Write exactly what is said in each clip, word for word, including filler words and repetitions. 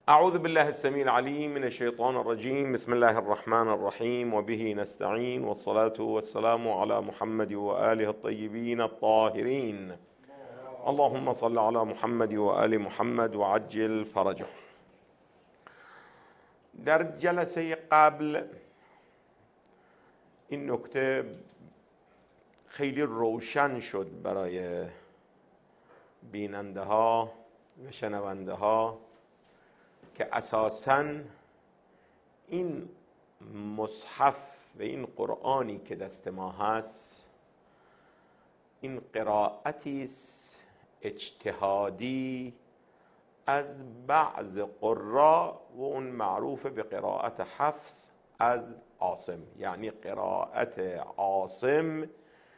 أعوذ بالله السميع العليم من الشيطان الرجيم. بسم الله الرحمن الرحيم وبه نستعين، والصلاة والسلام على محمد وآله الطيبين الطاهرين. اللهم صل على محمد وآل محمد وعجل فرجه. در جلسه قبل این نکته خیلی روشن شد برای بیننده ها و شنونده ها که اساساً این مصحف و این قرآنی که دست ما هست این قرائتی است اجتهادی از بعض قراء و اون معروف به قرائت حفص از عاصم، یعنی قرائت عاصم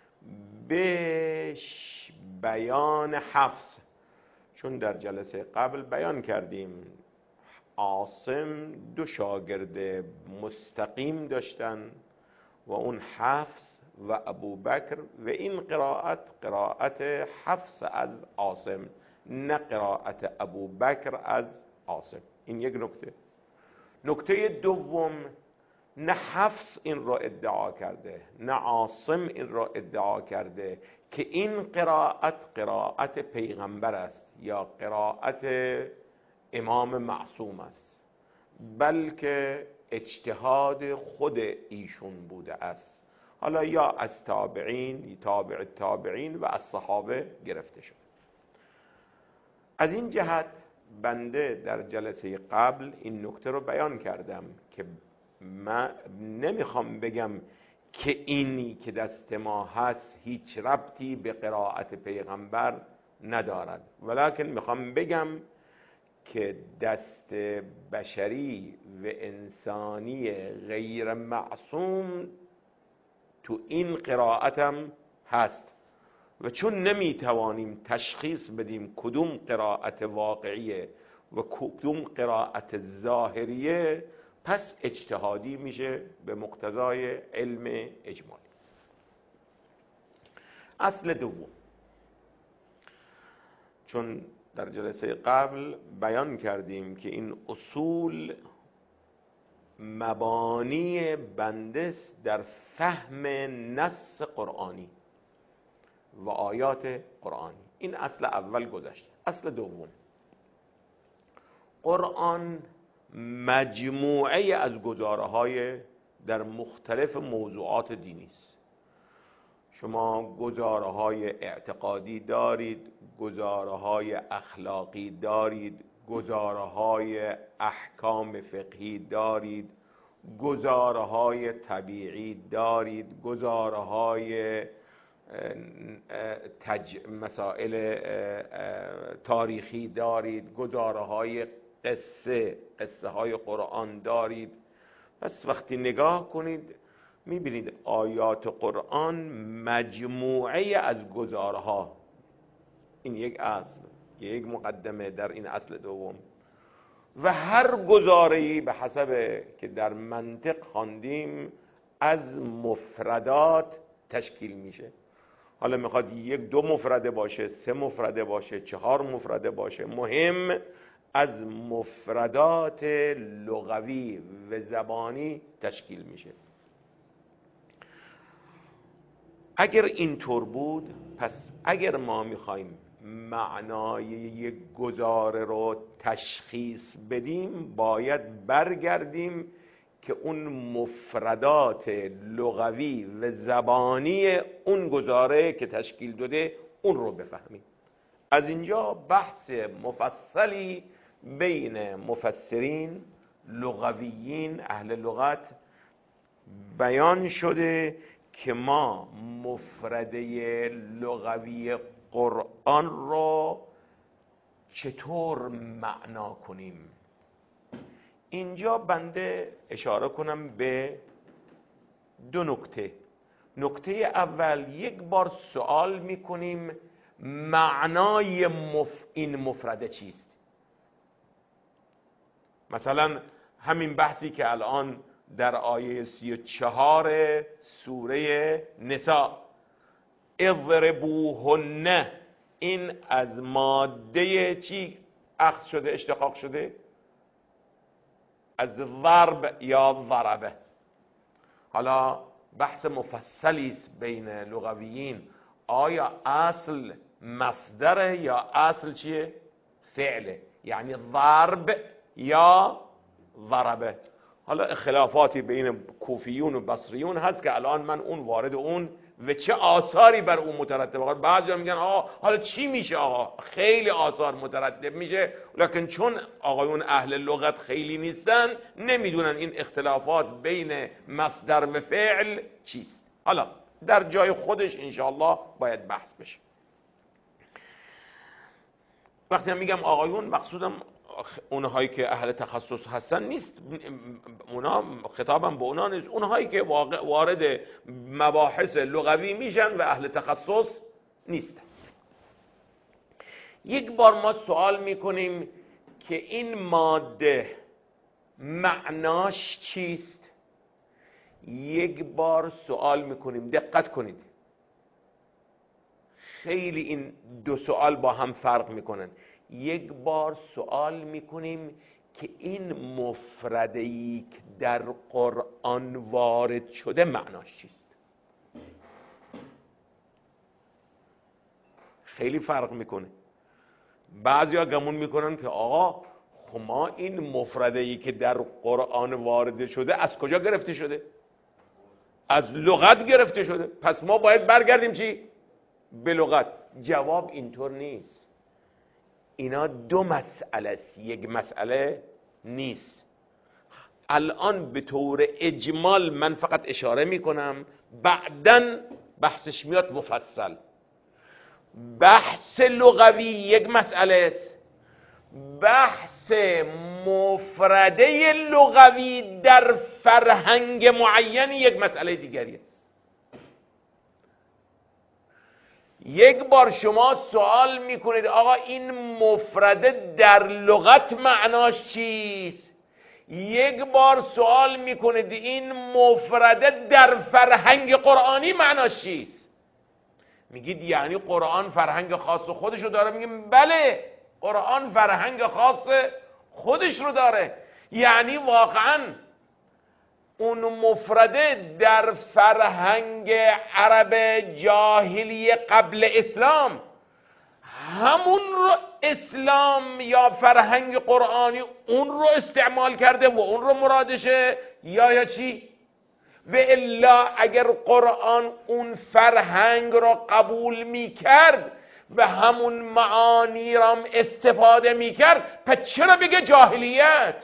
به بیان حفص. چون در جلسه قبل بیان کردیم عاصم دو شاگرد مستقیم داشتن و اون حفص و ابوبکر، و این قرائت قرائت حفص از عاصم نه قرائت ابوبکر از عاصم. این یک نکته. نکته دوم، نه حفص این را ادعا کرده نه عاصم این را ادعا کرده که این قرائت قرائت پیغمبر است یا قرائت امام معصوم است، بلکه اجتهاد خود ایشون بوده است، حالا یا از تابعین، تابع تابعین و از صحابه گرفته شد. از این جهت بنده در جلسه قبل این نکته رو بیان کردم که من نمیخوام بگم که اینی که دست ما هست هیچ ربطی به قرائت پیغمبر ندارد، ولکن میخوام بگم که دست بشری و انسانی غیر معصوم تو این قرائت هم هست، و چون نمیتوانیم تشخیص بدیم کدوم قرائت واقعیه و کدوم قرائت ظاهریه، پس اجتهادی میشه به مقتضای علم اجمالی. اصل دوم، چون در جلسه قبل بیان کردیم که این اصول مبانی بندس در فهم نص قرآنی و آیات قرآنی. این اصل اول گذشت. اصل دوم، قرآن مجموعه از گزاره‌های در مختلف موضوعات دینی است. شما گزاره‌های اعتقادی دارید، گزاره‌های اخلاقی دارید، گزاره‌های احکام فقهی دارید، گزاره‌های طبیعی دارید، گزاره‌های تج... مسائل تاریخی دارید، گزاره‌های قصه قصه های قرآن دارید. پس وقتی نگاه کنید میبینید آیات قرآن مجموعه از گزارها. این یک اصل، یک مقدمه در این اصل دوم. و هر گزاره‌ای به حسب که در منطق خواندیم از مفردات تشکیل میشه. حالا میخواد یک دو مفرده باشه، سه مفرده باشه، چهار مفرده باشه، مهم از مفردات لغوی و زبانی تشکیل میشه. اگر اینطور بود، پس اگر ما میخوایم معنای یک گزاره رو تشخیص بدیم، باید برگردیم که اون مفردات لغوی و زبانی اون گزاره که تشکیل داده اون رو بفهمیم. از اینجا بحث مفصلی بین مفسرین، لغویین، اهل لغت بیان شده که ما مفرده لغوی قرآن رو چطور معنا کنیم. اینجا بنده اشاره کنم به دو نکته. نکته اول، یک بار سوال میکنیم معنای مف... این مفرده چیست. مثلا همین بحثی که الان در آیه سی و چهار سوره نساء، اضربوهن، این از ماده چی اخذ شده، اشتقاق شده؟ از ضرب یا ضربه. حالا بحث مفصلی است بین لغویین، آیا اصل مصدره یا اصل چیه؟ فعله، یعنی ضرب یا ضربه. حالا اختلافاتی بین کوفیون و بصریون هست که الان من اون وارد اون و چه آثاری بر اون مترتب آقا. بعضی میگن آقا حالا چی میشه؟ آقا خیلی آثار مترتب میشه، لکن چون آقایون اهل لغت خیلی نیستن نمیدونن این اختلافات بین مصدر و فعل چیست. حالا در جای خودش انشاءالله باید بحث بشه. وقتی هم میگم آقایون مقصودم اونهایی که اهل تخصص هستن نیست، اونا خطابم به اونا نیست، اونهایی که وارد مباحث لغوی میشن و اهل تخصص نیستن. یک بار ما سوال میکنیم که این ماده معناش چیست؟ یک بار سوال میکنیم، دقت کنید، خیلی این دو سوال با هم فرق میکنن. یک بار سوال میکنیم که این مفرده‌ای که در قرآن وارد شده معناش چیست؟ خیلی فرق میکنه. بعضیا گمون میکنن که آقا خب ما این مفرده‌ای که در قرآن وارد شده از کجا گرفته شده؟ از لغت گرفته شده، پس ما باید برگردیم چی؟ به لغت. جواب اینطور نیست. اینا دو مسئله است، یک مسئله نیست. الان به طور اجمال من فقط اشاره میکنم، بعدن بحثش میاد مفصل. بحث لغوی یک مسئله است، بحث مفرده لغوی در فرهنگ معین یک مسئله دیگری است. یک بار شما سوال میکنید آقا این مفرده در لغت معناش چیست؟ یک بار سوال میکنید این مفرده در فرهنگ قرآنی معناش چیست؟ میگید یعنی قرآن فرهنگ خاص خودش رو داره؟ میگیم بله، قرآن فرهنگ خاص خودش رو داره. یعنی واقعا اون مفرده در فرهنگ عرب جاهلی قبل اسلام همون رو اسلام یا فرهنگ قرآنی اون رو استعمال کرده و اون رو مرادشه یا یا چی؟ و الا اگر قرآن اون فرهنگ رو قبول می کرد و همون معانی را استفاده می کرد، پس چرا بگه جاهلیت؟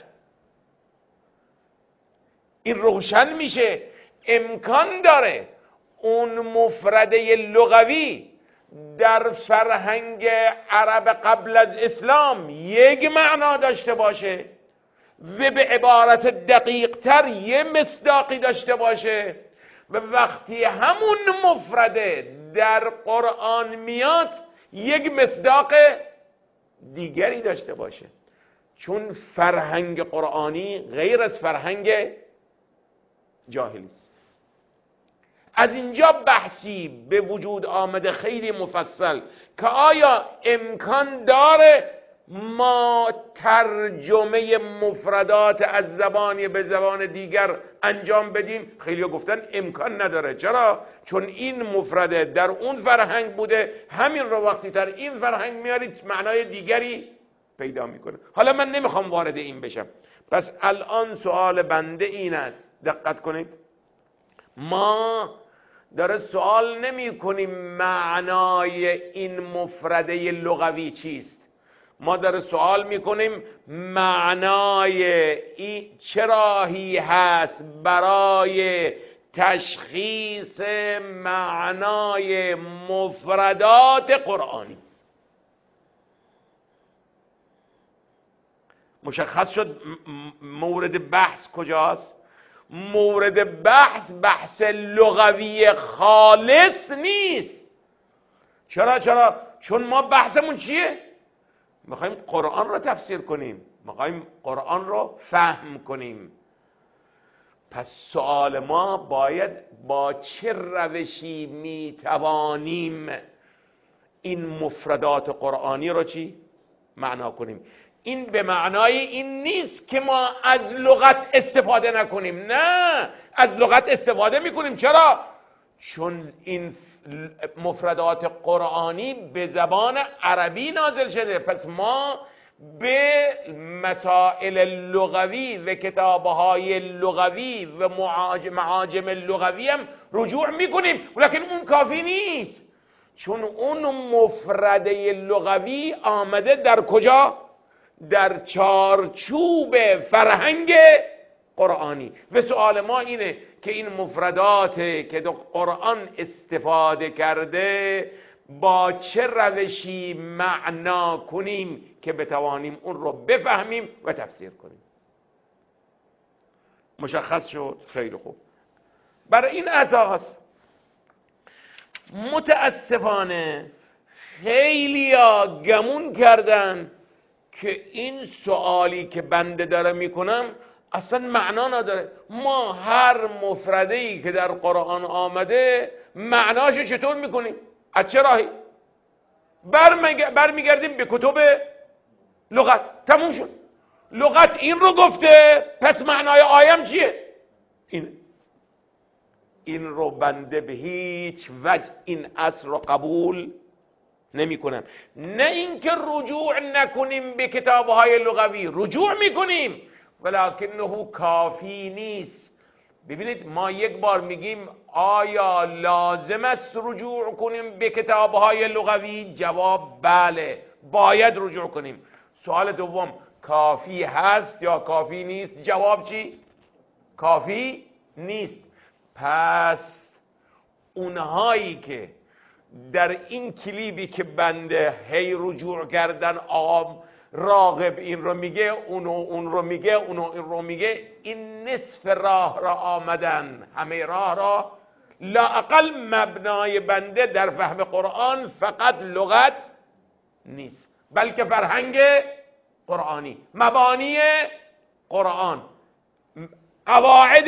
این روشن میشه امکان داره اون مفرده لغوی در فرهنگ عرب قبل از اسلام یک معنا داشته باشه و به عبارت دقیق تر یه مصداقی داشته باشه، و وقتی همون مفرده در قرآن میاد یک مصداق دیگری داشته باشه. چون فرهنگ قرآنی غیر از فرهنگ جاهلی است. از اینجا بحثی به وجود آمده خیلی مفصل که آیا امکان داره ما ترجمه مفردات از زبانی به زبان دیگر انجام بدیم؟ خیلی ها گفتن امکان نداره. چرا؟ چون این مفرده در اون فرهنگ بوده، همین رو وقتی در این فرهنگ میارید معنای دیگری پیدا میکنه. حالا من نمیخوام وارد این بشم. پس الان سوال بنده این است، دقت کنید، ما داره سوال نمی کنیم معنای این مفرده لغوی چیست، ما داره سوال می کنیم معنای این چه راهی هست برای تشخیص معنای مفردات قرآنی. مشخص شد مورد بحث کجاست؟ مورد بحث بحث لغوی خالص نیست. چرا؟ چرا؟ چون ما بحثمون چیه؟ میخوایم قرآن رو تفسیر کنیم، میخوایم قرآن رو فهم کنیم. پس سوال ما باید با چه روشی میتوانیم این مفردات قرآنی رو چی؟ معنا کنیم. این به معنای این نیست که ما از لغت استفاده نکنیم، نه، از لغت استفاده میکنیم. چرا؟ چون این مفردات قرآنی به زبان عربی نازل شده، پس ما به مسائل لغوی و کتابهای لغوی و معاجم لغوی هم رجوع میکنیم، ولیکن اون کافی نیست، چون اون مفرده لغوی آمده در کجا؟ در چارچوب فرهنگ قرآنی. و سوال ما اینه که این مفردات که در قرآن استفاده کرده با چه روشی معنا کنیم که بتوانیم اون رو بفهمیم و تفسیر کنیم. مشخص شد؟ خیلی خوب. برای این اساس متاسفانه خیلیا گمون کردن که این سوالی که بنده داره میکنم اصلا معنا نداره. ما هر مفرده‌ای که در قرآن آمده معناش چطور میکنیم؟ از چه راهی؟ برمیگردیم به کتب لغت. تموم شد. لغت این رو گفته، پس معنای آیم چیه؟ اینه. این رو بنده به هیچ وجه این اصل رو قبول نمی کنم. نه اینکه رجوع نکنیم به کتابهای لغوی، رجوع میکنیم ولکنه کافی نیست. ببینید ما یک بار میگیم آیا لازم است رجوع کنیم به کتابهای لغوی؟ جواب بله، باید رجوع کنیم. سوال دوم، کافی هست یا کافی نیست؟ جواب چی؟ کافی نیست. پس اونهایی که در این کلیبی که بنده هی رجوع کردن آقا راغب این رو میگه، اونو اون رو میگه، اونو این رو میگه، این نصف راه را آمدن. همه راه را لااقل مبنای بنده در فهم قرآن فقط لغت نیست، بلکه فرهنگ قرآنی، مبانی قرآن، قواعد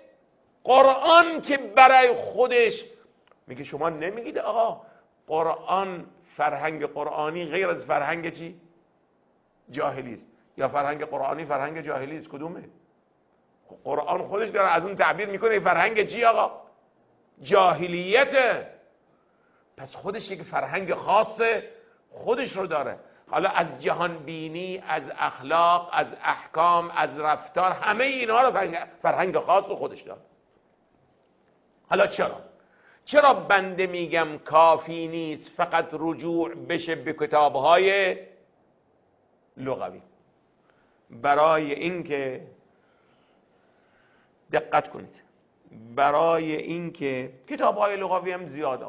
قرآن که برای خودش میگه. شما نمیگید آقا قرآن فرهنگ قرآنی غیر از فرهنگ چی؟ جاهلی است، یا فرهنگ قرآنی فرهنگ جاهلی است؟ کدومه؟ قرآن خودش داره از اون تعبیر میکنه فرهنگ چی آقا؟ جاهلیته. پس خودش یک فرهنگ خاص خودش رو داره. حالا از جهان بینی، از اخلاق، از احکام، از رفتار، همه اینا رو فرهنگ خاص خودش داره. حالا چرا؟ چرا بنده میگم کافی نیست فقط رجوع بشه به کتابهای لغوی؟ برای اینکه دقت کنید، برای اینکه کتابهای لغوی هم زیاده،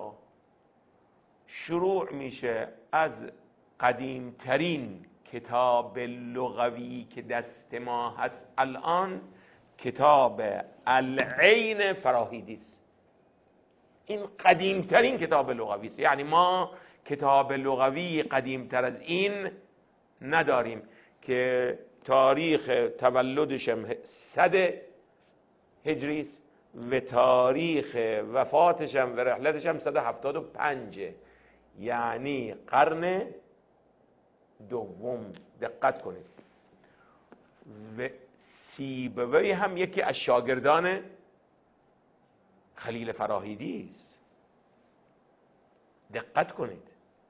شروع میشه از قدیمترین کتاب لغوی که دست ما هست الان، کتاب العین فراهیدی است. این قدیمترین کتاب لغوی است. یعنی ما کتاب لغوی قدیمتر از این نداریم که تاریخ تولدش هم صد هجری است و تاریخ وفاتش هم و رحلتش هم صد و هفتاد و پنج، یعنی قرن دوم. دقت کنید. و سیبوی هم یکی از شاگردان خلیل فراهیدی است. دقت کنید،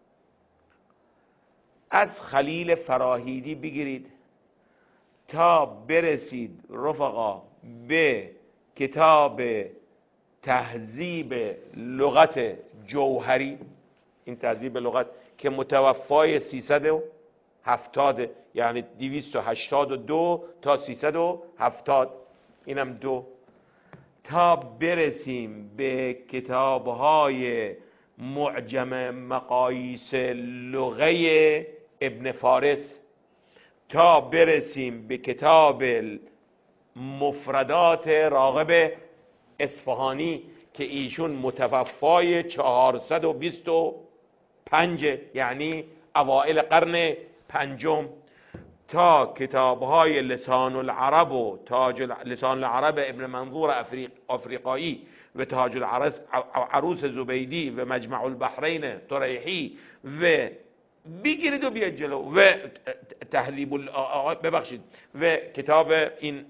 از خلیل فراهیدی بگیرید تا برسید رفقا به کتاب تهذیب لغت جوهری. این تهذیب لغت که متوفای سیصد و هفتاد، یعنی دویست و هشتاد و دو تا سیصد و هفتاد، اینم دو، تا برسیم به کتابهای معجم مقاییس لغه ابن فارس، تا برسیم به کتاب مفردات راغب اصفهانی که ایشون متوفای چهارصد و بیست و پنج، یعنی اوائل قرن پنجم، تا کتابهای لسان العرب و تاج لسان العرب ابن منظور افریق افریقایی و تاج العروس زبیدی و مجمع البحرین طریحی و بگیرید و بیاید جلو. و تهذیب ال... ببخشید و کتاب این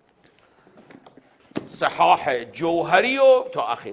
صحاح جوهری و تا اخیر.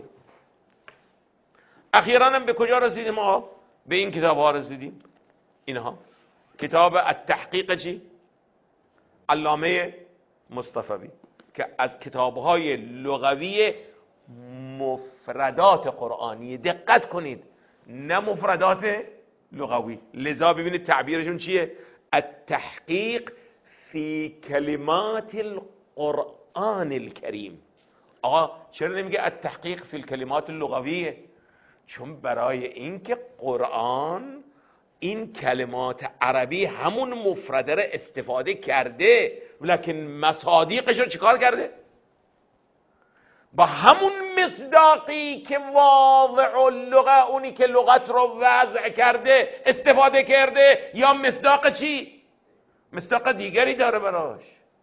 اخیراً هم به کجا رسیدیم ما؟ به این کتاب ها رسیدیم. اینها کتاب التحقیق چی؟ علامه مصطفوی که از کتاب‌های لغوی مفردات قرآنی، دقت کنید، نه مفردات لغوی. لذا ببینید تعبیرشون چیه؟ التحقیق فی کلمات القرآن الکریم. آقا چرا نمیگه التحقیق فی الکلمات اللغویه؟ چون برای اینکه قرآن این کلمات عربی همون مفرده رو استفاده کرده، لکن مصادیقش رو چیکار کرده؟ با همون مصداقی که واضع اللغه، اونی که لغت رو وضع کرده استفاده کرده، یا مصداق چی؟ مصداق دیگری داره براش.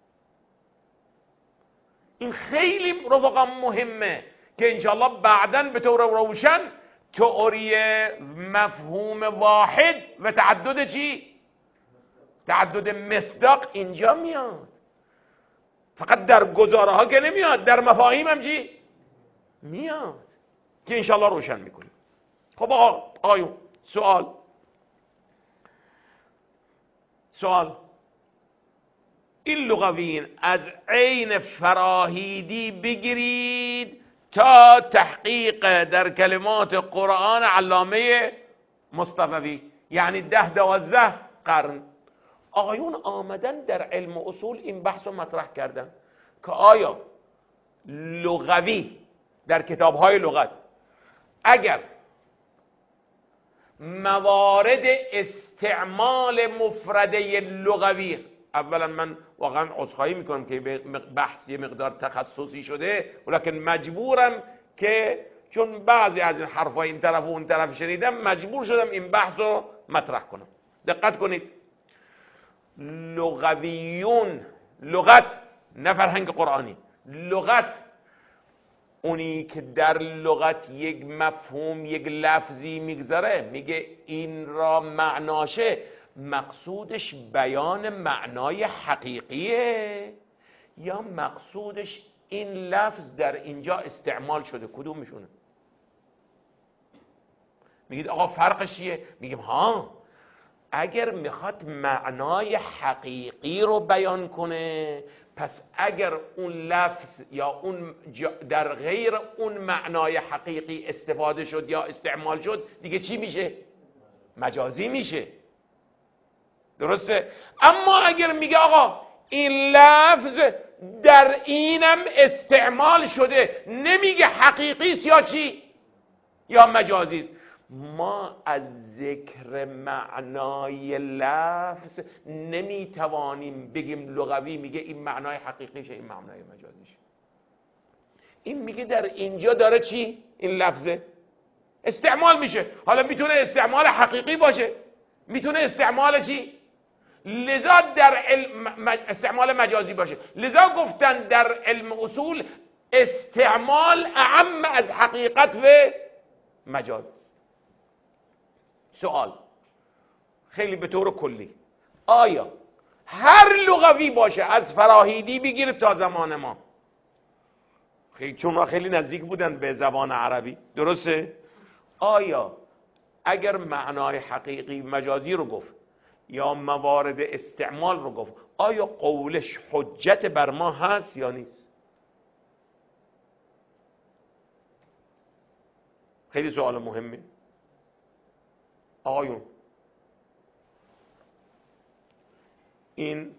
این خیلی رفقا مهمه که انشاءالله بعداً به طور روشن تئوری مفهوم واحد و تعدد چی؟ تعدد مصداق اینجا میاد. فقط در گزاره ها که نمیاد، در مفاهیم هم چی؟ میاد که انشاءالله روشن میکنیم. خب آقا آقایون، سوال سوال این لغوین از عین فراهیدی بگیرید تا تحقیق در کلمات قرآن علامه مصطفوی، یعنی ده دوازده قرن آقایون آمدن در علم اصول این بحث رو مطرح کردن که آیا لغوی در کتاب‌های لغت اگر موارد استعمال مفرده لغوی، اولا من واقعا عذرخواهی میکنم که بحث یه مقدار تخصصی شده، ولکن مجبورم که چون بعضی از این حرفا این طرف و اون طرف شنیدم، مجبور شدم این بحث رو مطرح کنم. دقت کنید، لغویون، لغت نه فرهنگ قرآنی، لغت اونی که در لغت یک مفهوم، یک لفظی میگذاره، میگه این را معناشه، مقصودش بیان معنای حقیقیه یا مقصودش این لفظ در اینجا استعمال شده؟ کدوم میشونه؟ میگید آقا فرقش چیه؟ میگیم ها، اگر میخواد معنای حقیقی رو بیان کنه، پس اگر اون لفظ یا اون در غیر اون معنای حقیقی استفاده شد یا استعمال شد، دیگه چی میشه؟ مجازی میشه. درسته؟ اما اگر میگه آقا این لفظ در اینم استعمال شده، نمیگه حقیقی است یا چی؟ یا مجازی است. ما از ذکر معنای لفظ نمیتوانیم بگیم لغوی میگه این معنای حقیقیشه، این معنای مجازیشه. این میگه در اینجا داره چی؟ این لفظه استعمال میشه. حالا میتونه استعمال حقیقی باشه، میتونه استعمال چی؟ لذا در علم استعمال مجازی باشه. لذا گفتن در علم اصول استعمال اعم از حقیقت و مجاز است. سوال خیلی به طور کلی، آیا هر لغوی باشه از فراهیدی بگیر تا زمان ما، خیلی چون ما خیلی نزدیک بودن به زبان عربی، درسته؟ آیا اگر معنای حقیقی مجازی رو گفت یا موارد استعمال رو گفت، آیا قولش حجت بر ما هست یا نیست؟ خیلی سوال مهمه آقایون. این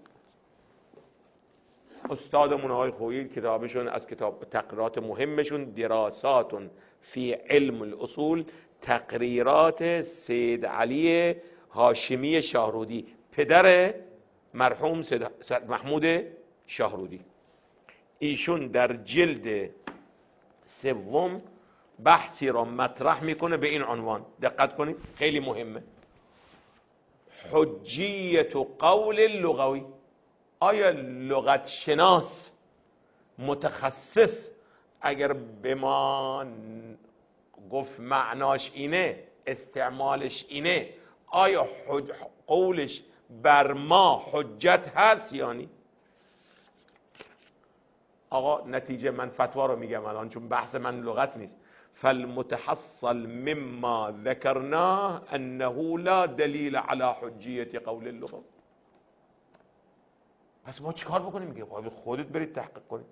استادمون آقای خویی کتابشون از کتاب تقریرات مهمشون دراسات فی علم الاصول، تقریرات سید علی هاشمی شاهرودی، پدر مرحوم سید محمود شاهرودی. ایشون در جلد سوم بحثی را مطرح میکنه به این عنوان، دقت کنید خیلی مهمه، حجیت قول لغوی. آیا لغت شناس متخصص اگر به ما گفت معناش اینه، استعمالش اینه، آیا حج... قولش بر ما حجت هست یا نی؟ آقا نتیجه من فتوا رو میگم الان چون بحث من لغت نیست. فالمتحصل مما ذكرناه انه لا دلیل على حجیت قول اللغة. پس ما چیکار بکنیم؟ میگه باید خودت برید تحقیق کنید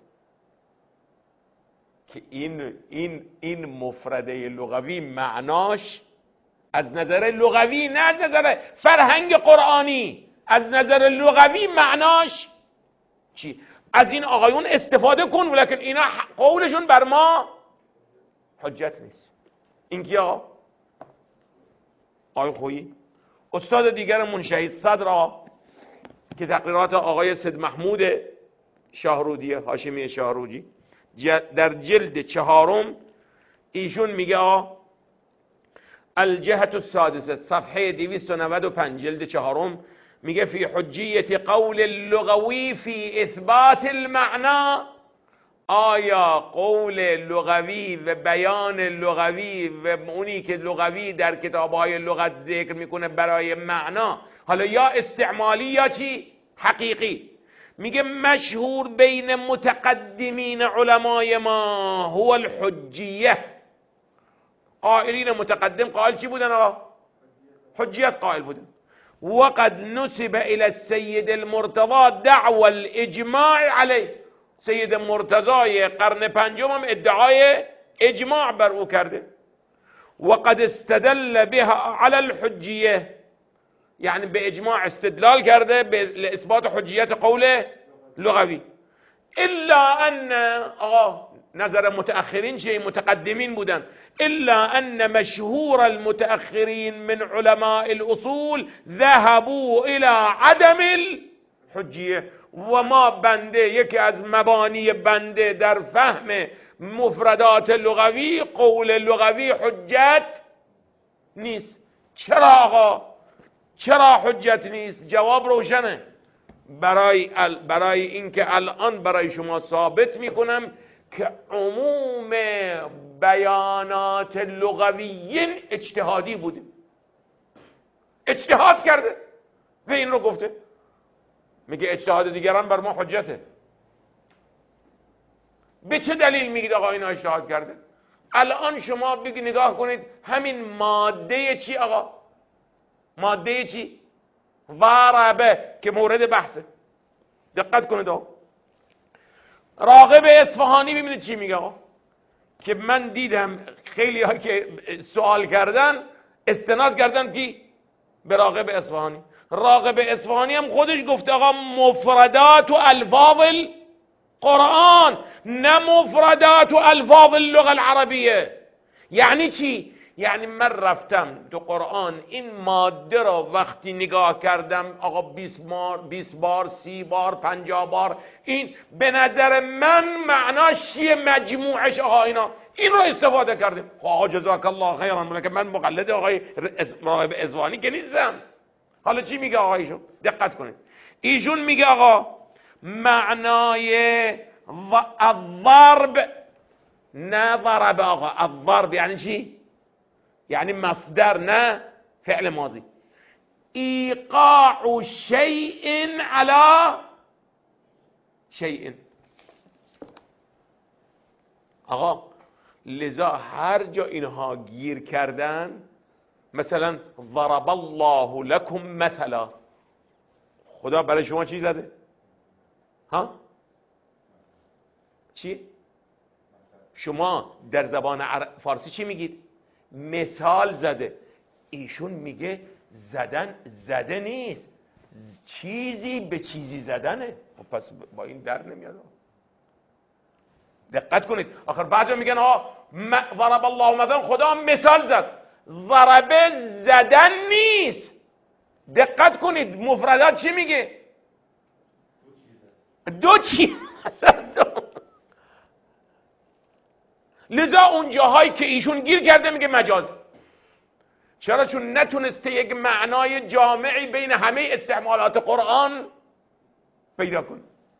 که این این این مفرده لغوی معناش از نظر لغوی، نه از نظر فرهنگ قرآنی، از نظر لغوی معناش چی؟ از این آقایون استفاده کن ولیکن اینا قولشون بر ما حجت نیست. این کی آقا؟ آقای خویی. استاد دیگرمون شهید صدر آقا که تقریرات آقای سید محمود شاهرودی هاشمی شاهرودی در جلد چهارم ایشون میگه آقا الجهت السادسه صفحه دویست و نود و پنج جلد چهارم میگه فی حجیت قول اللغوی فی اثبات المعنى. آیا قول لغوی و بیان لغوی و اونی که لغوی در کتابهای لغت ذکر میکنه برای معنا، حالا یا استعمالی یا چی؟ حقیقی. میگه مشهور بین متقدمین علمای ما هو الحجیه. قائلین متقدم قائل چی بودن آقا؟ حجیت قائل بودن. وقد نسب الى السید المرتضی دعوى الاجماع علیه. سید مرتضی قرن پنجم هم ادعای اجماع بر او کرده. وقد استدل بها على الحجیه، یعنی به اجماع استدلال کرده به اثبات حجیت قول لغوی. الا ان آقا نظر متأخرین چه؟ متقدمین بودن. الا ان مشهور المتأخرین من علماء الاصول ذهبوا الى عدم الحجیه. و ما بنده یکی از مبانی بنده در فهم مفردات لغوی قول لغوی حجت نیست. چرا آقا؟ چرا حجت نیست؟ جواب روشنه. برای ال... برای اینکه الان برای شما ثابت میکنم که عموم بیانات لغویین اجتهادی بوده. اجتهاد کرده و این رو گفته. میگه اجتهاد دیگران بر ما حجته. به چه دلیل میگید آقا اینا اجتهاد کرده؟ الان شما بگی نگاه کنید همین ماده چی آقا؟ ماده چی؟ ضربه که مورد بحثه. دقت کنید آقا. راغب اصفهانی ببینید چی میگه آقا، که من دیدم خیلی ها که سوال کردن استناد کردن کی؟ به راغب اصفهانی. راغب اصفهانی هم خودش گفته آقا مفردات و الفاظ القرآن نه مفردات و الفاظ اللغه العربیه. یعنی چی؟ یعنی من رفتم تو قرآن این ماده را وقتی نگاه کردم آقا بیست بار بیست بار سی بار پنجاه بار، این به نظر من معناش چیه مجموعش آقا اینا این رو استفاده کردیم. آقا جزاک الله خیرا، ولی من مقلد آقای راغب اصفهانی که نیستم. حالا چی میگه آقا ایشون؟ دقت کنید. ایشون میگه آقا معنای الضرب نه ضرب آقا. الضرب یعنی چی؟ یعنی مصدر نه فعل ماضی. ایقاع شیء علی شیء. آقا لذا هر جا اینها گیر کردن، مثلا ضرب الله لكم مثلا، خدا برای شما چی زده؟ ها؟ چی؟ شما در زبان فارسی چی میگید؟ مثال زده. ایشون میگه زدن زده نیست، چیزی به چیزی زدنه. پس با این در نمیاد. دقت کنید. آخر بعضی میگن ها ضرب الله مثلا، خدا مثال زد. ضربه زدن نیست. دقت کنید مفردات چی میگه؟ دو چیز. لذا اون جاهایی که ایشون گیر کرده میگه مجاز. چرا؟ چون نتونسته یک معنای جامعی بین همه استعمالات قرآن پیدا کنه.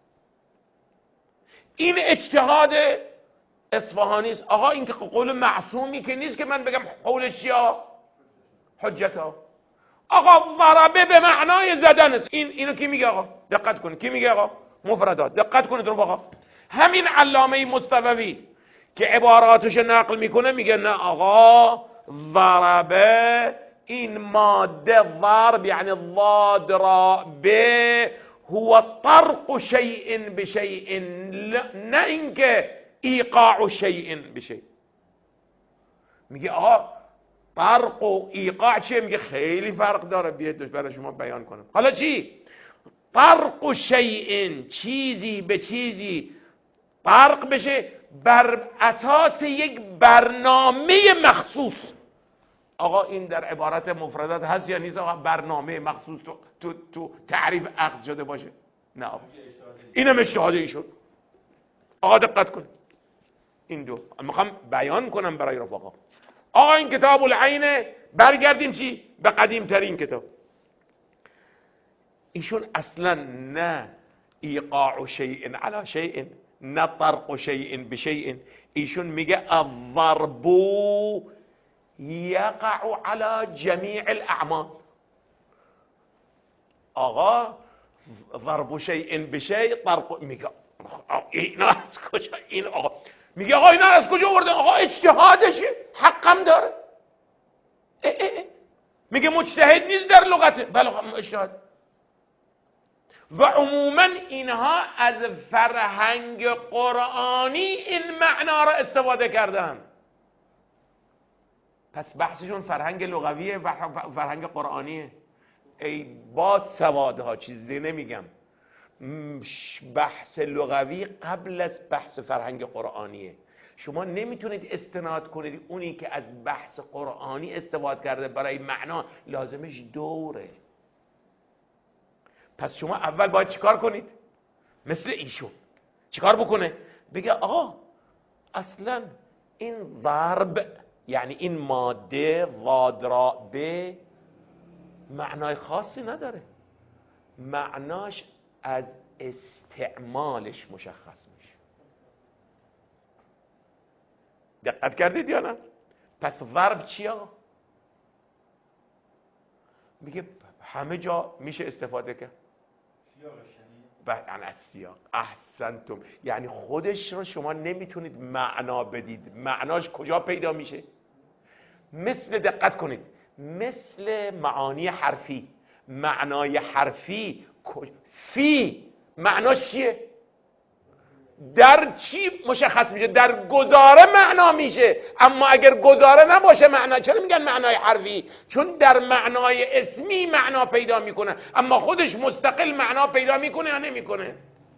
این اجتهاد اصفهانی است. آقا این که قول معصومی که نیست که من بگم قولش چیه؟ حجت ها. آقا ضربه به معنای زدن است. این اینو کی میگه آقا؟ دقت کنید کی میگه آقا؟ مفردات. دقت کنید رفقا، همین علامه مصطفی که عباراتش نقل میکنه میگه نه آقا ضربه این ماده ضرب یعنی ضاد را به هو طرق شیء بشیء، نه اینکه ایقاع شیء بشیء. میگه آقا طرق و ایقاع چیه؟ میگه خیلی فرق داره، بیاید برای شما بیان کنم. حالا چی؟ طرق شیء، چیزی به چیزی طرق بشه بر اساس یک برنامه مخصوص. آقا این در عبارت مفردات هست یا نیست آقا؟ برنامه مخصوص تو, تو, تو تعریف اخذ شده باشه؟ نه آقا، اینم اجتهاد ایشون. آقا دقت کن، این دو میخوام بیان کنم برای رفقا. آقا این کتاب العینه، برگردیم چی؟ به قدیم ترین کتاب. ایشون اصلا نه ایقاع شیء علی شیء، نه طرق شیء بشیء. ایشون میگه الضرب یقع علی جمیع الاعمال. آقا ضرب شیء بشیء طرق، میگه اینا از کجا؟ این آقا میگه آقا اینا از کجا آوردن؟ آقا اجتهادشه، حقم داره. اه اه اه. میگه مجتهد نیست در لغت، بله اجتهاد. و عموما اینها از فرهنگ قرآنی این معنا را استفاده کردن. پس بحثشون فرهنگ لغویه و فرهنگ قرآنیه. ای با سوادها چیز دیگه نمیگم، بحث لغوی قبل از بحث فرهنگ قرآنیه. شما نمیتونید استناد کنید اونی که از بحث قرآنی استفاده کرده برای معنا لازمش دوره. پس شما اول باید چیکار کنید؟ مثل ایشون چیکار بکنه؟ بگه آقا اصلا این ضرب یعنی این ماده ضاد را به معنای خاصی نداره، معناش از استعمالش مشخص میشه. دقت کردید یا نه؟ پس ضرب چیه آقا؟ میگه همه جا میشه استفاده کرد. یعنی از سیاق. احسنتم، یعنی خودش رو شما نمیتونید معنا بدید، معناش کجا پیدا میشه؟ مثل دقت کنید، مثل معانی حرفی. معنای حرفی فی معناش چیه؟ در چی مشخص میشه؟ در گزاره معنا میشه. اما اگر گزاره نباشه معنا، چرا میگن معنای حرفی؟ چون در معنای اسمی معنا پیدا میکنه، اما خودش مستقل معنا پیدا میکنه یا نمیکنه؟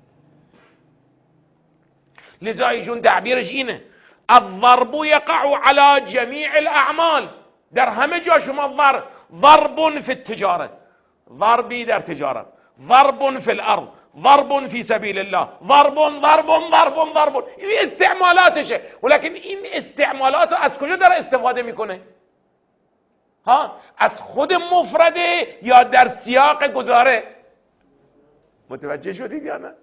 لذا ایشون تعبیرش اینه الضرب یقع علی جمیع الاعمال. در همه جا شما ضرب، ضرب فی التجاره، ضربی در تجارت، ضرب فی الارض، ضرب فی سبیل الله، ضرب ضرب ضرب ضرب، این استعمالاتشه. ولکن این استعمالات رو از کجا داره استفاده میکنه؟ ها، از خود مفرده یا در سیاق گزاره؟ متوجه شدید یا نه؟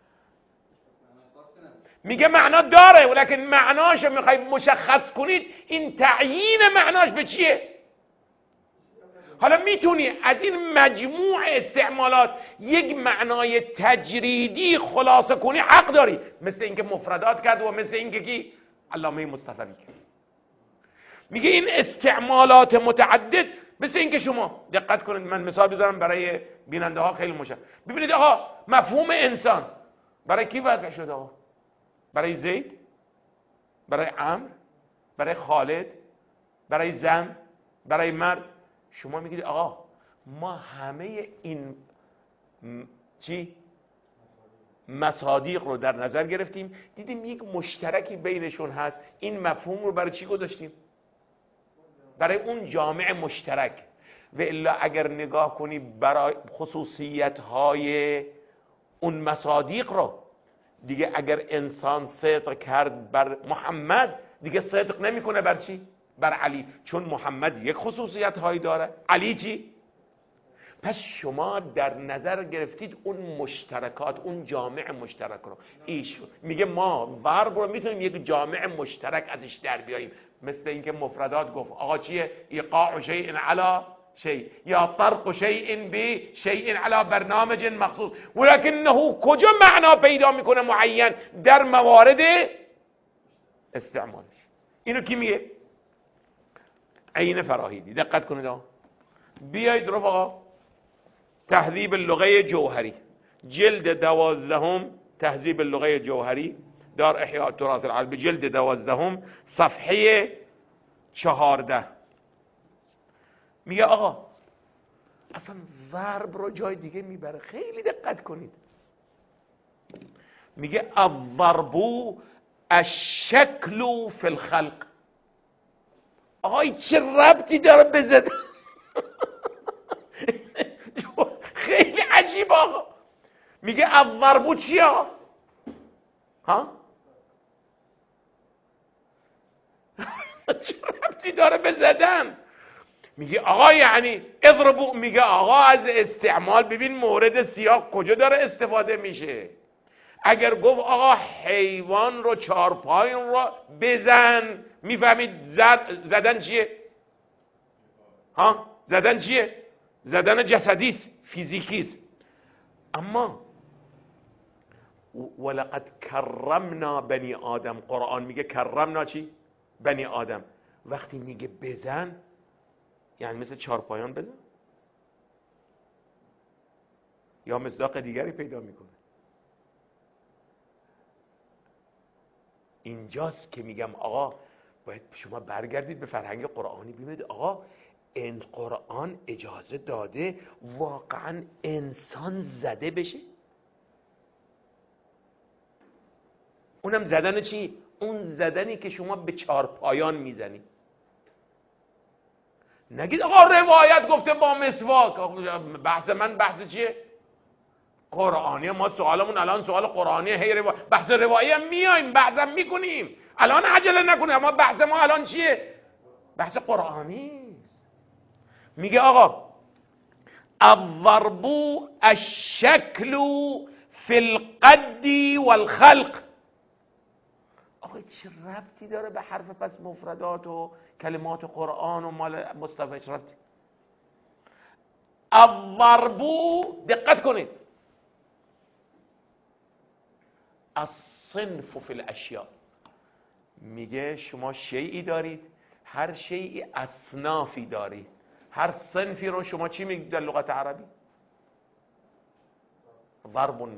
میگه معنا داره، ولکن معناشو میخوای مشخص کنید، این تعیین معناش به چیه؟ حالا میتونی از این مجموع استعمالات یک معنای تجریدی خلاصه کنی، حق داری، مثل اینکه مفردات کرد و مثل اینکه کی علامه مصطفی کرد. میگه این استعمالات متعدد، مثل اینکه شما دقت کنید، من مثال بذارم برای بیننده ها خیلی مشخص. ببینید آقا مفهوم انسان برای کی وضع شده آقا؟ برای زید، برای عمرو، برای خالد، برای زن، برای مرد. شما میگید آقا ما همه این م... چی؟ مصادیق رو در نظر گرفتیم، دیدیم یک مشترکی بینشون هست، این مفهوم رو برای چی گذاشتیم؟ برای اون جامع مشترک. و الا اگر نگاه کنی برای خصوصیت های اون مصادیق رو، دیگه اگر انسان صدق کرد بر محمد، دیگه صدق نمیکنه بر چی؟ بر علی، چون محمد یک خصوصیت هایی داره، علی چی؟ پس شما در نظر گرفتید اون مشترکات، اون جامع مشترک رو. ایش میگه ما ضرب رو میتونیم یک جامع مشترک ازش در بیاییم، مثل اینکه مفردات گفت آقا چیه؟ ایقاع شیء علی شيء یا طرق شيء بشيء على برنامج مخصوص، ولكنه کجا معنا پیدا میکنه معین؟ در موارد استعمال. اینو کی میگه؟ عین فراهیدی. دقت کنید آقا، بیایید رفقا تهذیب اللغه جوهری جلد دوازدهم، تهذیب اللغه جوهری در احیاء التراث العربی جلد دوازدهم صفحه چهارده میگه آقا اصلا ضرب رو جای دیگه میبره، خیلی دقت کنید. میگه الضرب الشکل فی الخلق. آقای چه ربطی داره بزد؟ خیلی عجیب آقا. میگه الضرب چیه؟ ها؟ چه ربطی داره بزدن؟ میگه آقا یعنی اضربو. میگه آقا از استعمال ببین مورد سیاق کجا داره استفاده میشه. اگر گفت آقا حیوان رو چارپای رو بزن، میفهمید زد زدن چیه؟ ها؟ زدن چیه؟ زدن جسدیست، فیزیکیست. اما ولقد کرمنا بنی آدم، قرآن میگه کرمنا چی؟ بنی آدم. وقتی میگه بزن یعنی مثل چارپایان بزن یا مصداق دیگری پیدا میکنه؟ اینجاست که میگم آقا باید شما برگردید به فرهنگ قرآنی ببینید آقا این قرآن اجازه داده واقعا انسان زده بشه؟ اونم زدن چی؟ اون زدنی که شما به چارپایان میزنی. نگید آقا روایت گفته با مسواک. بحث من بحث چیه؟ قرآنی. ما سوالمون الان سوال قرآنیه. هی روا... بحث روایی هم میایم بحثم میکنیم، الان عجله نکنیم. اما بحث ما الان چیه؟ بحث قرآنی. میگه آقا الضرب الشکل فی القد والخلق. آقا چه ربطی داره به حرف پس مفردات و کلمات قرآن و مال مصطفی؟ چه ربطی؟ الضرب، دقت کنید، الصنف فی الاشیاء. میگه شما شیئی دارید، هر شیئی اصنافی دارید. هر صنفی رو شما چی میگید در لغت عربی؟ ضرب.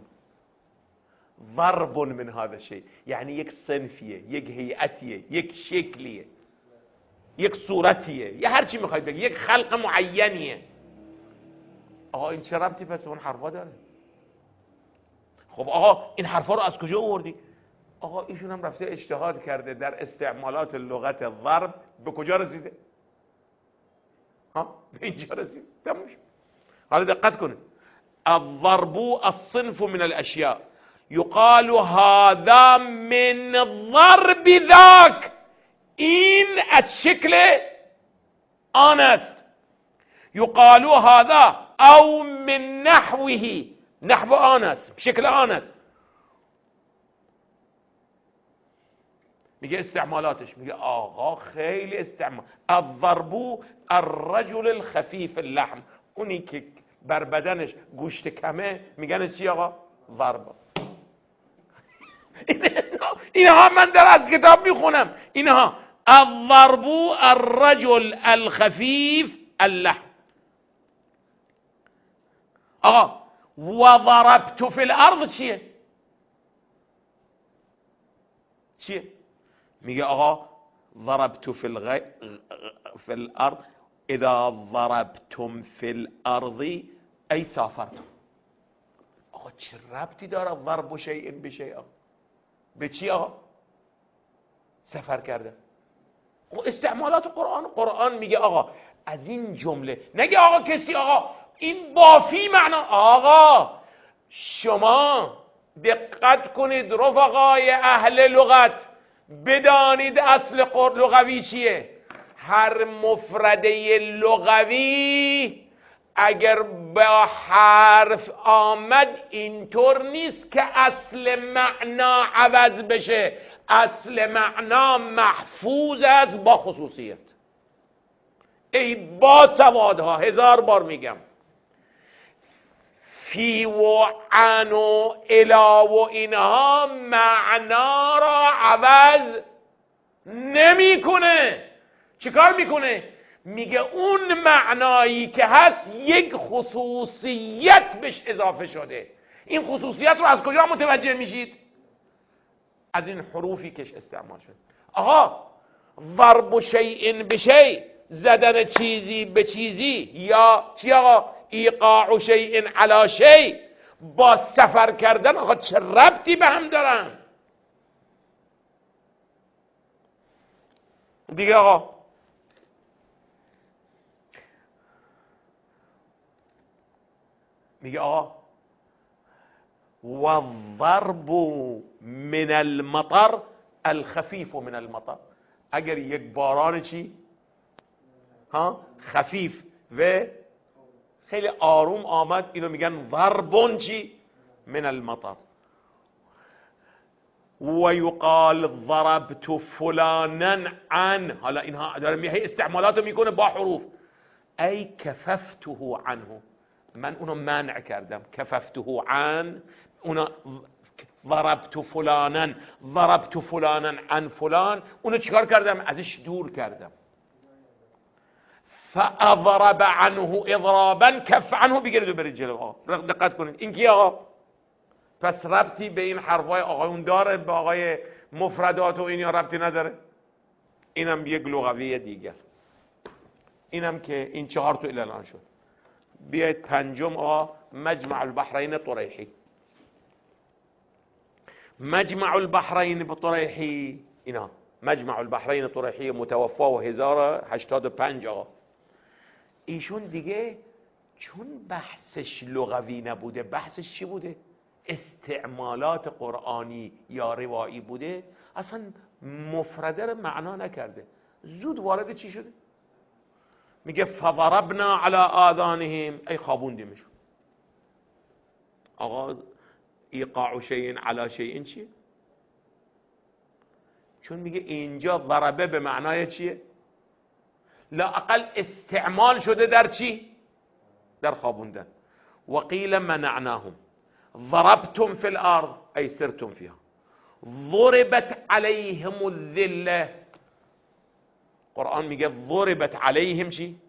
ضرب من هذا الشيء یعنی یک صنفیه، یک هیئتیه، یک شکلیه، یک صورتیه، یا هر چی میخواید بگید، یک خلق معینیه. آقا این چه ربطی پس به اون حرفا داره؟ خب آقا این حرفا رو از کجا آوردی؟ آقا ایشون هم رفته اجتهاد کرده در استعمالات لغت ضرب، به کجا رسیده؟ ها؟ به اینجا رسید. تموم شد. حالا دقت کنید، الضرب الصنف من الاشیاء یقال هذا من ضرب ذاک. این از شکل آن است. یقال هذا او من نحوه، نحو آن است، شکل آن است. میگه استعمالاتش، میگه آقا خیلی استعمال. الضرب الرجل الخفیف اللحم، اونی که بر بدنش گوشت کمه میگن چی آقا؟ ضرب. اینها من در از کتاب میخونم، اینها الضرب الرجل الخفیف اللحم. آقا و ضربت فی الارض چیه؟ چیه؟ میگه آقا ضربت فی الغ... فی الارض اذا ضربتم فی الارض ای سافرتم. آقا چه ربطی داره ضرب شیء بشیء؟ به چی آقا؟ سفر کرده. استعمالات قرآن. قرآن میگه آقا از این جمله نگه آقا کسی آقا این بافی معنا. آقا شما دقت کنید رفقای اهل لغت، بدانید اصل لغوی چیه. هر مفرده لغوی اگر با حرف آمد اینطور نیست که اصل معنا عوض بشه. اصل معنا محفوظ است با خصوصیت. ای با سوادها، هزار بار میگم، فی و عن و الا و اینها معنا را عوض نمیکنه. چیکار میکنه؟ میگه اون معنایی که هست یک خصوصیت بهش اضافه شده. این خصوصیت رو از کجا متوجه میشید؟ از این حروفی کش استعمال شد. آقا ضرب شیء بشیء، زدن چیزی به چیزی، یا چی آقا؟ ایقاع شیء علی شیء، با سفر کردن آقا چه ربطی به هم دارن؟ دیگه آقا میگه آقا و الضرب من المطر الخفیف من المطر، اگر یک باران چی؟ ها خفیف و خیلی آروم آمد، اینو میگن ضربون چی؟ من المطر. و یقال ضربت فلانا عن، حالا اینها داره میگه استعمالاتو میکنه با حروف، ای کففته عنه، من اونو منع کردم. کففته عن، اونو ضربت فلانا، ضربت فلانا عن فلان، اونو چیکار کردم؟ ازش دور کردم. فاضرب عنه اضرابا، کف عنه، بگیرید و برید جلو. آقا دقت کنید این کی آقا؟ پس ربطی به این حرفای آقایون داره؟ به آقای مفردات و اینیا ربطی نداره؟ اینم یک لغوی دیگر. اینم که این چهار تا اعلان شد. بیاید پنجم آقا، مجمع البحرین طریحی. مجمع البحرین طریحی، اینا مجمع البحرین طریحی متوفا و هزار و هشتاد و پنج آقا. ایشون دیگه چون بحثش لغوی نبوده، بحثش چی بوده؟ استعمالات قرآنی یا روایی بوده، اصلا مفرده رو معنا نکرده، زود وارد چی شده؟ میگه فضربنا علی آذانهم، ای خوابوندیمشون. آقا ایقاع شیء علی شیء چیه؟ چون میگه اینجا ضربه به معنای چیه؟ لااقل استعمال شده در چی؟ در خوابوندن. و قیل منعناهم، ضربتم فی الارض ای سرتم فیها، ضربت علیهم الذله، قرآن میگه ضربت علیهم چی؟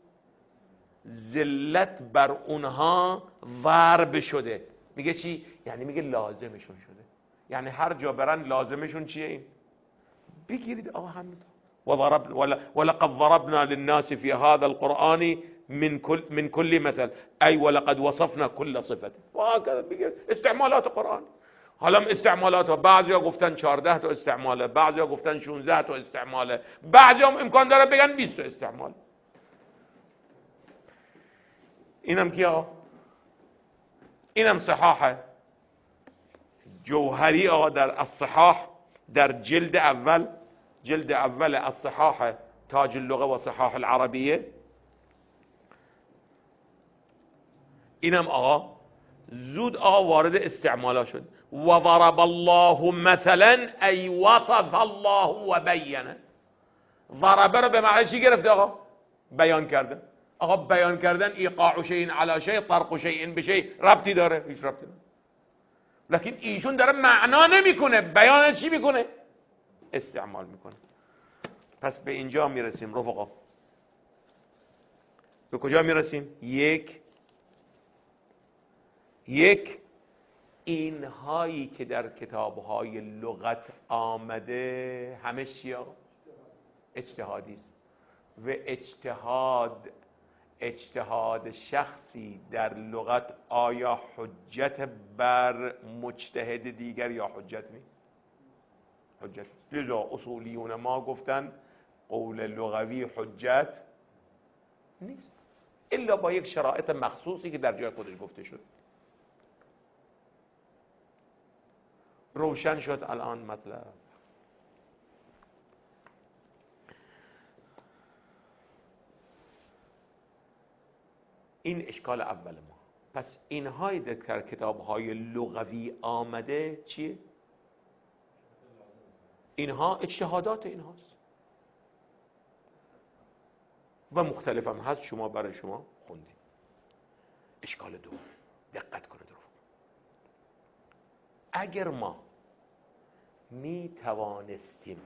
ذلت بر اونها ضرب شده. میگه چی؟ یعنی میگه لازمشون شده، یعنی هر جا برن لازمشون چیه؟ این بگیرید آقا همین. وضرب ولقد ضربنا للناس في هذا القرآن من كل من كل مثل ای ولقد وصفنا كل صفت. وهكذا بگیر استعمالات قرآن. حالا استعمالات ها بعضیا گفتن چهارده تا استعماله، بعضیا گفتن شانزده تا استعماله، بعضیا امکان داره بگن بیست تا استعمال. اینم کیا؟ اینم صحاحه. جوهری آقا در الصحاح، در جلد اول، جلد اول الصحاح، تاج اللغه و صحاح العربیه، اینم آقا زود آقا وارد استعمالا شد. و ضرب الله مثلا ای وصف الله و بینه. ضربه رو به معنی چی گرفته آقا؟ بیان کردن. آقا بیان کردن ایقاع شیء علی شیء، طرق شیء بشیء ربطی داره؟ هیچ ربطی نداره. لکن ایشون داره معنا نمیکنه، بیان چی میکنه؟ استعمال میکنه. پس به اینجا میرسیم رفقا. به کجا میرسیم؟ یک یک اینهایی که در کتابهای لغت آمده همه چیه؟ اجتهادی است. و اجتهاد اجتهاد شخصی در لغت آیا حجت بر مجتهد دیگر یا حجت نیست؟ حجت. لذا اصولیون ما گفتن قول لغوی حجت نیست الا با یک شرایط مخصوصی که در جای خودش گفته شد. روشن شد الان مطلب؟ این اشکال اول ما. پس اینهای در کتابهای لغوی آمده چیه؟ اینها اجتهادات اینهاست. و مختلف هم هست، شما برای شما خوندیم. اشکال دوم، دقت کنید رفقا، اگر ما می توانستیم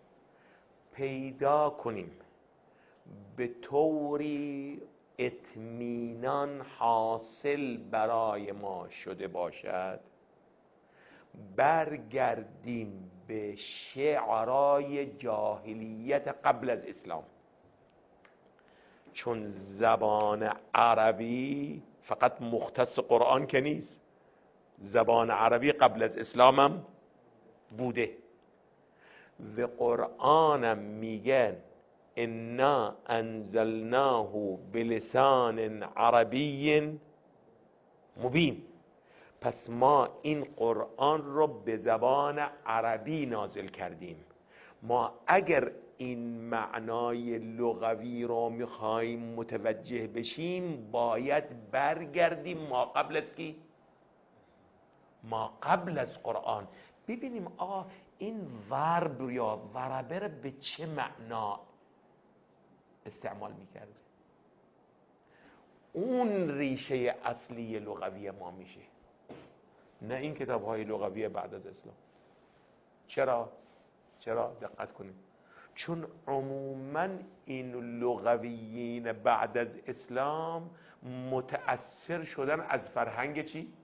پیدا کنیم به طوری اطمینان حاصل برای ما شده باشد، برگردیم به شعرای جاهلیت قبل از اسلام، چون زبان عربی فقط مختص قرآن که نیست، زبان عربی قبل از اسلام هم بوده و قرآنم میگن انا انزلناه بلسان عربی مبین. پس ما این قرآن رو به زبان عربی نازل کردیم. ما اگر این معنای لغوی رو میخوایم متوجه بشیم، باید برگردیم ما قبل از کی؟ ما قبل از قرآن، ببینیم آقا این ضرب یا ضربه رو به چه معنا استعمال میکرد. اون ریشه اصلی لغوی ما میشه، نه این کتاب های لغوی بعد از اسلام. چرا؟ چرا؟ دقت کنید، چون عموما این لغویین بعد از اسلام متأثر شدن از فرهنگ چی؟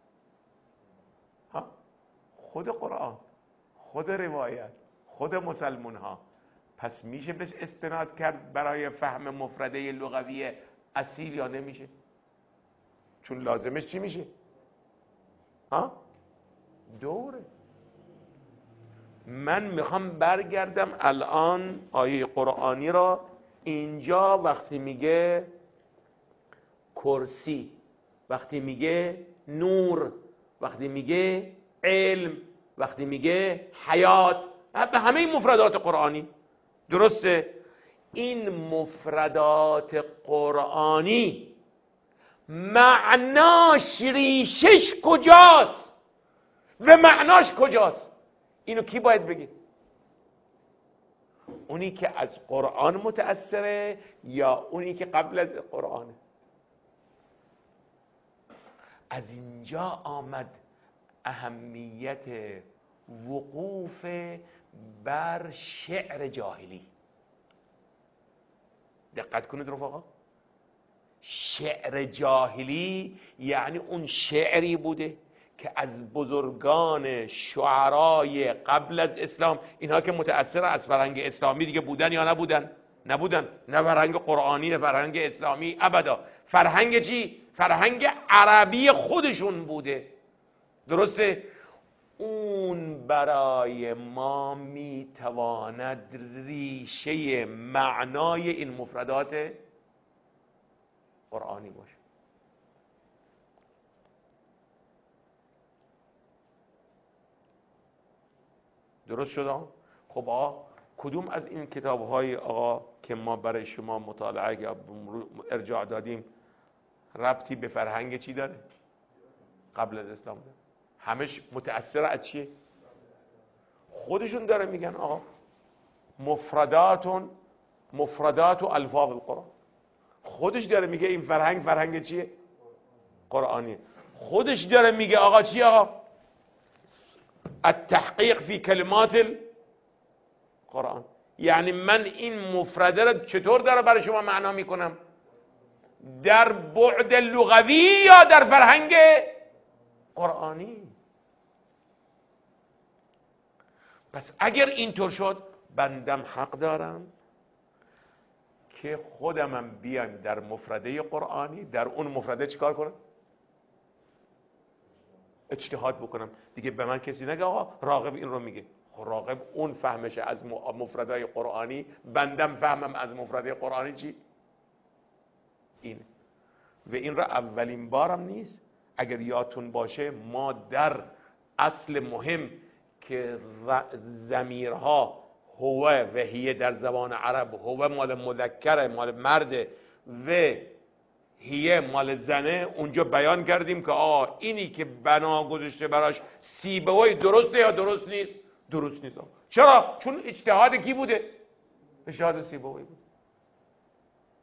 ها؟ خود قرآن، خود روایت، خود مسلمون ها. پس میشه بهش استناد کرد برای فهم مفرده لغوی اصیل یا نمیشه؟ چون لازمش چی میشه؟ ها؟ دوره. من میخوام برگردم الان آیه قرآنی را، اینجا وقتی میگه کرسی، وقتی میگه نور، وقتی میگه علم، وقتی میگه حیات، به همه این مفردات قرآنی، درسته؟ این مفردات قرآنی معناش ریشش کجاست و معناش کجاست؟ اینو کی باید بگه؟ اونی که از قرآن متأثره یا اونی که قبل از قرآنه؟ از اینجا آمد اهمیت وقوف بر شعر جاهلی. دقت کنید رفقا، شعر جاهلی یعنی اون شعری بوده که از بزرگان شعرای قبل از اسلام، اینها که متأثر از فرهنگ اسلامی دیگه بودن یا نبودن؟ نبودن. نه فرهنگ قرآنی نه فرهنگ اسلامی، ابدا. فرهنگ چی؟ فرهنگ عربی خودشون بوده، درسته؟ اون برای ما میتواند ریشه معنای این مفردات قرآنی باشه. درست شد؟ خب آقا کدوم از این کتاب های آقا که ما برای شما مطالعه یا ارجاع دادیم ربطی به فرهنگ چی داره؟ قبل از اسلام داره. همش متأثر از چیه؟ خودشون داره میگن آقا مفرداتون مفردات و الفاظ القرآن. خودش داره میگه این فرهنگ فرهنگ چیه؟ قرآنی. خودش داره میگه آقا چی آقا؟ التحقیق فی کلمات القرآن. یعنی من این مفرده رو چطور داره برای شما معنا میکنم؟ در بعد لغوی یا در فرهنگ قرآنی؟ پس اگر اینطور شد بندم حق دارم که خودمم بیایم در مفرده قرآنی، در اون مفرده چیکار کنم؟ اجتهاد بکنم. دیگه به من کسی نگه آقا راغب این رو میگه. راغب اون فهمشه از مفردهای قرآنی، بندم فهمم از مفرده قرآنی چی؟ این و این را اولین بارم نیست. اگر یادتون باشه ما در اصل مهم که ضمیرها هو و هیه در زبان عرب، هو مال مذکره مال مرده و هیه مال زنه، اونجا بیان کردیم که آه اینی که بنا گذاشته براش سیبوی درسته یا درست نیست؟ درست نیست. چرا؟ چون اجتهاد کی بوده؟ اجتهاد سیبوی بود.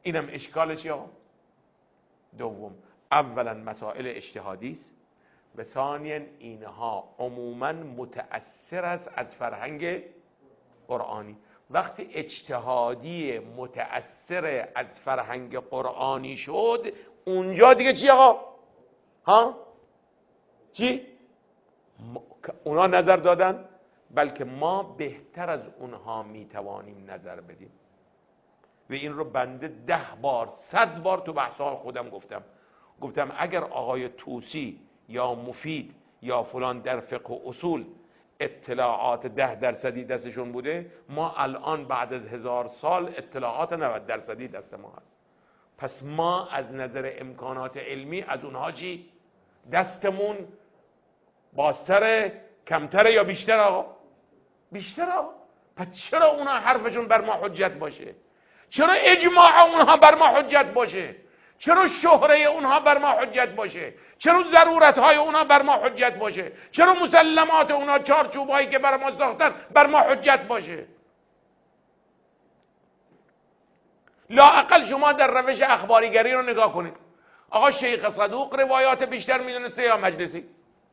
اینم اشکالش. یا دوم، اولا مسائل اجتهادی است و ثانیا اینها عموما متأثر است از فرهنگ قرآنی. وقتی اجتهادی متأثر از فرهنگ قرآنی شد، اونجا دیگه چی آقا؟ ها؟ چی؟ اونا نظر دادن، بلکه ما بهتر از اونها میتوانیم نظر بدیم. و این رو بنده ده بار صد بار تو بحث‌ها خودم گفتم. گفتم اگر آقای طوسی یا مفید یا فلان در فقه و اصول اطلاعات ده درصدی دستشون بوده، ما الان بعد از هزار سال اطلاعات نود درصدی دست ما هست. پس ما از نظر امکانات علمی از اونها چی؟ دستمون بازتره، کمتره یا بیشتر آقا؟ بیشتر آقا. پس چرا اونها حرفشون بر ما حجت باشه؟ چرا اجماع اونها بر ما حجت باشه؟ چرا شهره اونها بر ما حجت باشه؟ چرا ضرورت های اونها بر ما حجت باشه؟ چرا مسلمات اونها، چارچوبایی که بر ما ساختن، بر ما حجت باشه؟ لااقل شما در روش اخباریگری رو نگاه کنید. آقا شیخ صدوق روایات بیشتر میدونسته یا مجلسی؟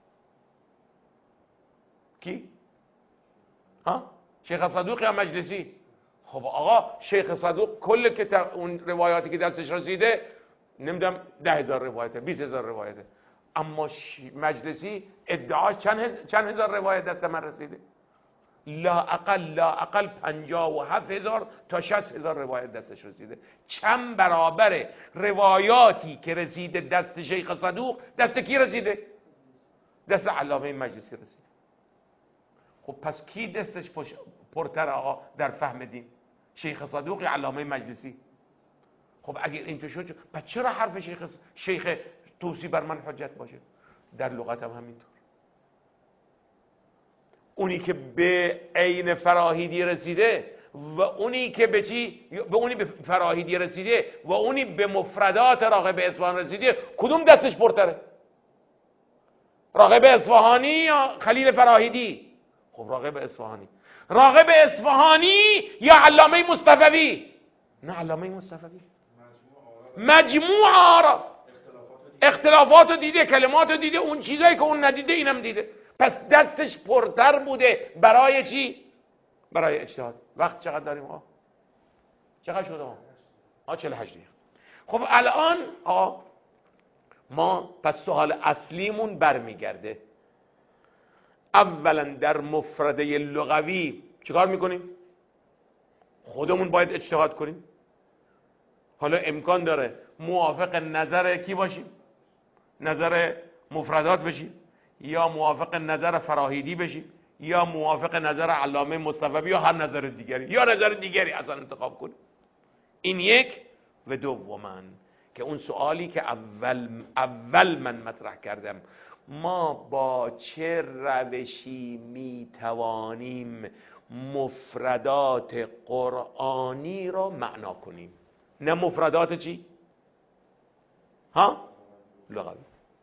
کی؟ ها؟ شیخ صدوق یا مجلسی؟ خب آقا شیخ صدوق کل که اون روایاتی که دستش رسیده نمیدونم ده هزار روایته، بیست هزار روایته، اما مجلسی ادعاش چند هزار, چند هزار روایت دست من رسیده؟ لا اقل لا اقل پنجاه و هفت هزار تا شصت هزار روایت دستش رسیده. چند برابر روایاتی که رسیده دست شیخ صدوق دست کی رسیده؟ دست علامه مجلسی رسیده. خب پس کی دستش پرتر آقا در فهم دین؟ شیخ صدوق یا علامه مجلسی؟ خب اگر این تو شد، پس چرا حرف شیخ شیخ طوسی بر من حجت باشه؟ در لغت هم همینطور. اونی که به عین فراهیدی رسیده و اونی که به چی؟ به اونی به فراهیدی رسیده و اونی به مفردات راغب اصفهانی رسیده، کدوم دستش پرتره؟ راغب اصفهانی یا خلیل فراهیدی؟ خب راغب اصفهانی. راغب اصفهانی یا علامه مصطفوی؟ نه علامه مصطفوی. مجموع آرا، اختلافات رو دیده، کلمات رو دیده، اون چیزایی که اون ندیده اینم دیده. پس دستش پرتر بوده. برای چی؟ برای اجتهاد. وقت چقدر داریم آقا؟ چقدر شده آقا؟ آقا چهل و هشت دقیقه. خب الان آقا ما پس سوال اصلیمون برمیگرده. اولا در مفرده لغوی چیکار میکنیم؟ خودمون باید اجتهاد کنیم. حالا امکان داره موافق نظر کی باشیم؟ نظر مفردات بشیم، یا موافق نظر فراهیدی بشیم، یا موافق نظر علامه مصطفوی، یا هر نظر دیگری، یا نظر دیگری اصلا انتخاب کنیم. این یک. و دوما که اون سوالی که اول اول من مطرح کردم، ما با چه روشی میتوانیم مفردات قرآنی را معنا کنیم؟ نه مفردات چی؟ ها؟ لغوی.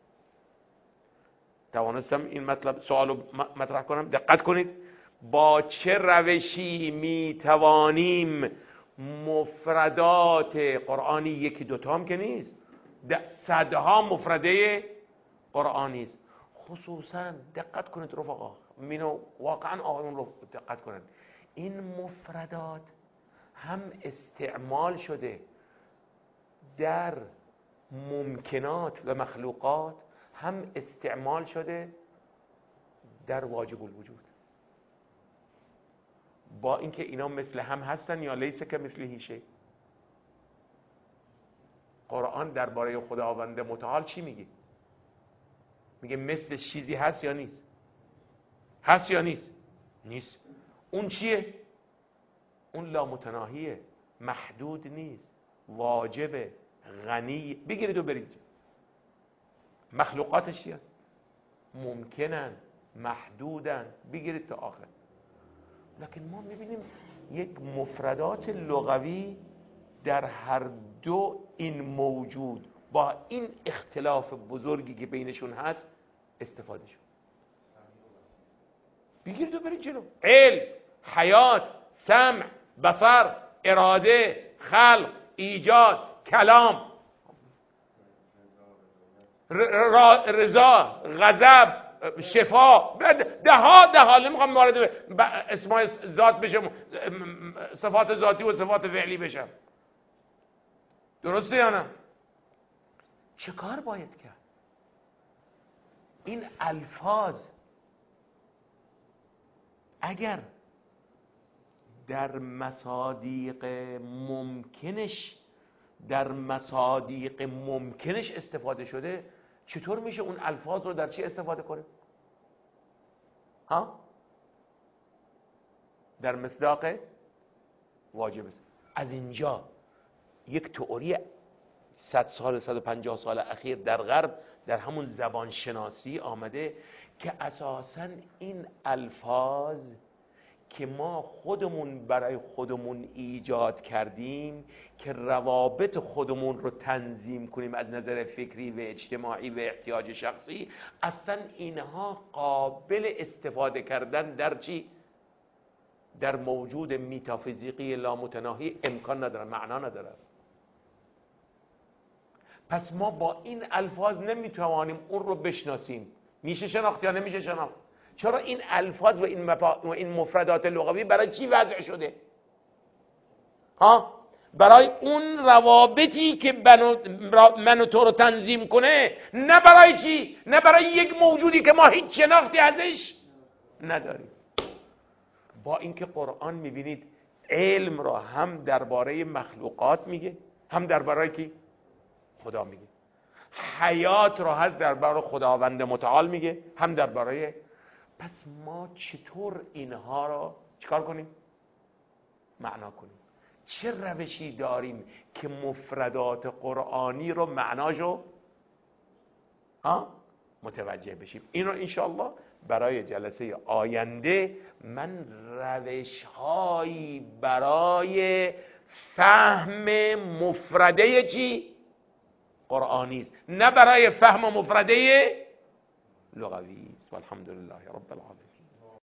توانستم این مطلب سوالو مطرح کنم؟ دقت کنید. با چه روشی میتوانیم مفردات قرآنی، یکی دوتا هم که نیست، صدها مفرده قرآنی است. خصوصا دقت کنید رفقا، مینو واقعا آقایون رو دقت کنید، این مفردات هم استعمال شده در ممکنات و مخلوقات، هم استعمال شده در واجب الوجود. با اینکه اینا مثل هم هستن یا لیس که مثله شیء. قرآن درباره خداوند متعال چی میگه؟ میگه مثل چیزی هست یا نیست؟ هست یا نیست؟ نیست. اون چیه؟ اون لامتناهیه، محدود نیست، واجبه، غنی. بگیرید و برید. مخلوقاتش چیه؟ ممکنن، محدودن، بگیرید تا آخر. لکن ما میبینیم یک مفردات لغوی در هر دو این موجود با این اختلاف بزرگی که بینشون هست استفاده شد. بگیرید و برید جلو. علم، حیات، سمع، بصر، اراده، خلق، ایجاد، کلام، رضا، غضب، شفا، ده ها ده ها. نمیخوام وارد اسماء ذات بشم، صفات ذاتی و صفات فعلی بشم. درسته یا نه؟ چه کار باید کرد؟ این الفاظ اگر در مصادیق ممکنش در مصادیق ممکنش استفاده شده، چطور میشه اون الفاظ رو در چی استفاده کنه؟ ها؟ در مصداق واجب است. از اینجا یک تئوری صد سال صد و پنجاه سال اخیر در غرب در همون زبان شناسی آمده که اساساً این الفاظ که ما خودمون برای خودمون ایجاد کردیم که روابط خودمون رو تنظیم کنیم از نظر فکری و اجتماعی و احتیاج شخصی، اصلا اینها قابل استفاده کردن در چی؟ در موجود میتافیزیقی لامتناهی امکان نداره، معنا نداره. پس ما با این الفاظ نمیتوانیم اون رو بشناسیم. میشه شناخت یا نمیشه شناخت؟ چرا این الفاظ و این, مفا... و این مفردات لغوی برای چی وضع شده؟ ها؟ برای اون روابطی که بنو... من و تو رو تنظیم کنه، نه برای چی؟ نه برای یک موجودی که ما هیچ شناختی ازش نداریم. با اینکه قرآن میبینید علم را هم درباره مخلوقات میگه، هم درباره کی؟ خدا میگه. حیات را هم درباره خداوند متعال میگه، هم درباره. پس ما چطور اینها را چیکار کنیم؟ معنا کنیم. چه روشی داریم که مفردات قرآنی رو معناشو ها متوجه بشیم؟ این رو انشاءالله برای جلسه آینده من روش‌هایی برای فهم مفرده چی؟ قرآنی است، نه برای فهم مفرده لغوی است. والحمد لله رب العالمین.